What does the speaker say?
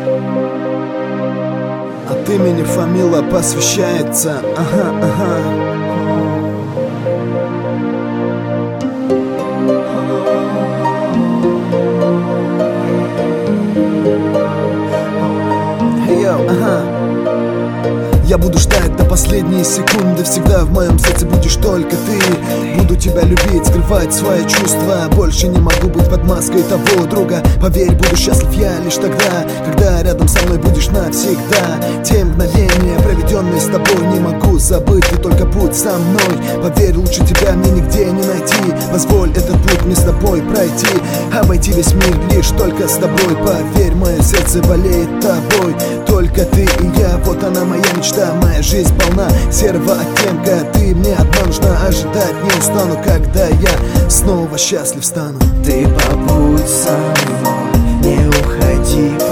От имени Фамила посвящается. Ага, ага. Я буду ждать до последней секунды. Всегда в моем сердце будешь только ты. Буду тебя любить, скрывать свои чувства. Больше не могу быть под маской того друга. Поверь, буду счастлив я лишь тогда, когда рядом со мной будешь навсегда. Те мгновения, проведенные с тобой, не могу забыть. Ты только будь со мной. Поверь, лучше тебя мне нигде не найти. Позволь этот путь мне с тобой пройти. Обойти весь мир лишь только с тобой. Поверь, мое сердце болеет тобой. Только ты и я, вот она моя мечта. Моя жизнь полна серого оттенка. Ты мне одна нужна, ожидать не устану, когда я снова счастлив стану. Ты побудь со мной, не уходи.